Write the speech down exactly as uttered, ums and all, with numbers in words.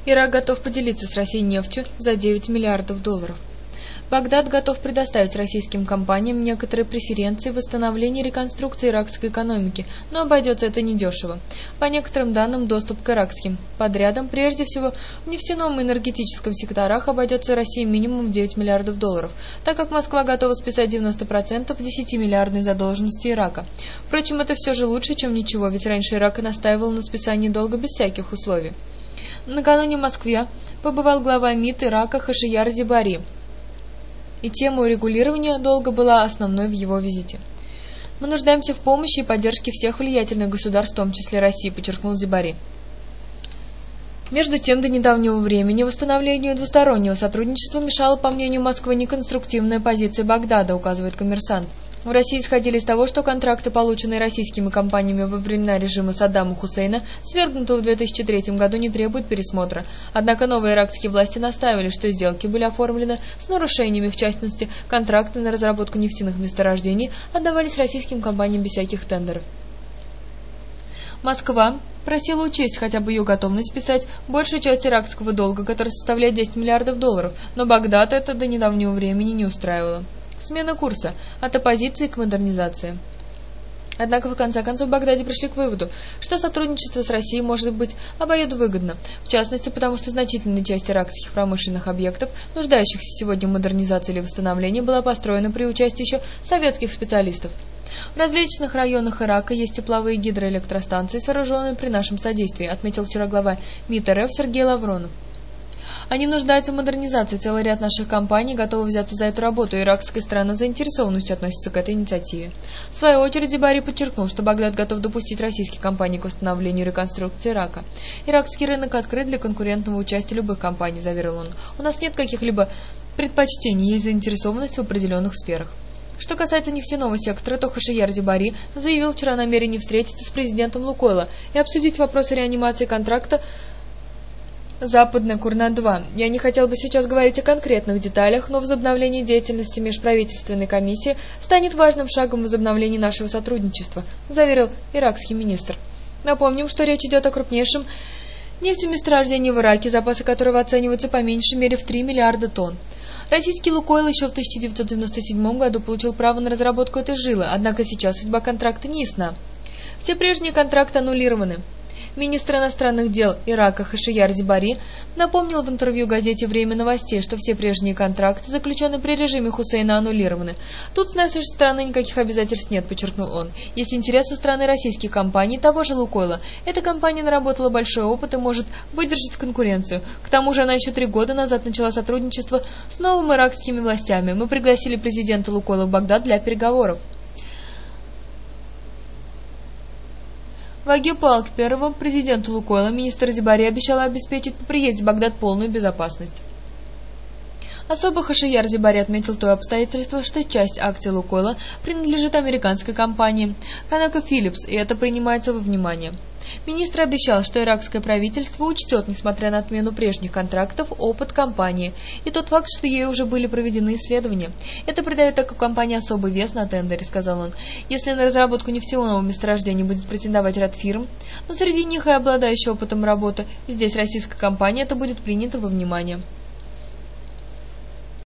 Ирак готов поделиться с Россией нефтью за девять миллиардов долларов. Багдад готов предоставить российским компаниям некоторые преференции в восстановлении и реконструкции иракской экономики, но обойдется это недешево. По некоторым данным, доступ к иракским подрядам, прежде всего в нефтяном и энергетическом секторах, обойдется России минимум в девять миллиардов долларов, так как Москва готова списать девяносто процентов десятимиллиардной задолженности Ирака. Впрочем, это все же лучше, чем ничего, ведь раньше Ирак и настаивал на списании долга без всяких условий. Накануне в Москве побывал глава МИД Ирака Хошияр Зебари, и тема урегулирования долга была основной в его визите. «Мы нуждаемся в помощи и поддержке всех влиятельных государств, в том числе России», — подчеркнул Зебари. Между тем, до недавнего времени восстановлению двустороннего сотрудничества мешала, по мнению Москвы, неконструктивная позиция Багдада, указывает «Коммерсант». В России исходили из того, что контракты, полученные российскими компаниями во времена режима Саддама Хусейна, свергнутого в две тысячи третьем году, не требуют пересмотра. Однако новые иракские власти настаивали, что сделки были оформлены с нарушениями, в частности, контракты на разработку нефтяных месторождений отдавались российским компаниям без всяких тендеров. Москва просила учесть хотя бы ее готовность списать большую часть иракского долга, который составляет десять миллиардов долларов, но Багдад это до недавнего времени не устраивало. Смена курса от оппозиции к модернизации. Однако, в конце концов, в Багдаде пришли к выводу, что сотрудничество с Россией может быть обоюдовыгодно, в частности, потому что значительная часть иракских промышленных объектов, нуждающихся сегодня в модернизации или восстановлении, была построена при участии еще советских специалистов. В различных районах Ирака есть тепловые гидроэлектростанции, сооруженные при нашем содействии, отметил вчера глава МИД РФ Сергей Лавронов. Они нуждаются в модернизации, целый ряд наших компаний готовы взяться за эту работу, и иракская сторона с заинтересованностью относится к этой инициативе. В свою очередь Зебари подчеркнул, что Багдад готов допустить российские компании к восстановлению и реконструкции Ирака. Иракский рынок открыт для конкурентного участия любых компаний, заверил он. У нас нет каких-либо предпочтений, есть заинтересованность в определенных сферах. Что касается нефтяного сектора, то Хошияр Зебари заявил вчера о намерении встретиться с президентом Лукойла и обсудить вопросы реанимации контракта Западная Курна-два. Я не хотел бы сейчас говорить о конкретных деталях, но возобновление деятельности межправительственной комиссии станет важным шагом в возобновлении нашего сотрудничества, заверил иракский министр. Напомним, что речь идет о крупнейшем нефтеместорождении в Ираке, запасы которого оцениваются по меньшей мере в три миллиарда тонн. Российский «Лукойл» еще в тысяча девятьсот девяносто седьмом году получил право на разработку этой жилы, однако сейчас судьба контракта не ясна. Все прежние контракты аннулированы. Министр иностранных дел Ирака Хошияр Зебари напомнил в интервью газете «Время новостей», что все прежние контракты, заключенные при режиме Хусейна, аннулированы. Тут с нашей стороны никаких обязательств нет, подчеркнул он. Есть интерес со стороны российских компаний, того же «Лукойла». Эта компания наработала большой опыт и может выдержать конкуренцию. К тому же она еще три года назад начала сотрудничество с новыми иракскими властями. Мы пригласили президента «Лукойла» в Багдад для переговоров. Вагип Алкперову, президенту «Лукойла», министр Зебари обещал обеспечить по приезде в Багдад полную безопасность. Особо Хошияр Зебари отметил то обстоятельство, что часть акций «Лукойла» принадлежит американской компании ConocoPhillips, и это принимается во внимание. Министр обещал, что иракское правительство учтет, несмотря на отмену прежних контрактов, опыт компании и тот факт, что ей уже были проведены исследования. Это придает такой компании особый вес на тендере, сказал он. Если на разработку нефтяного месторождения будет претендовать ряд фирм, но среди них и обладающие опытом работы, здесь российская компания, это будет принято во внимание.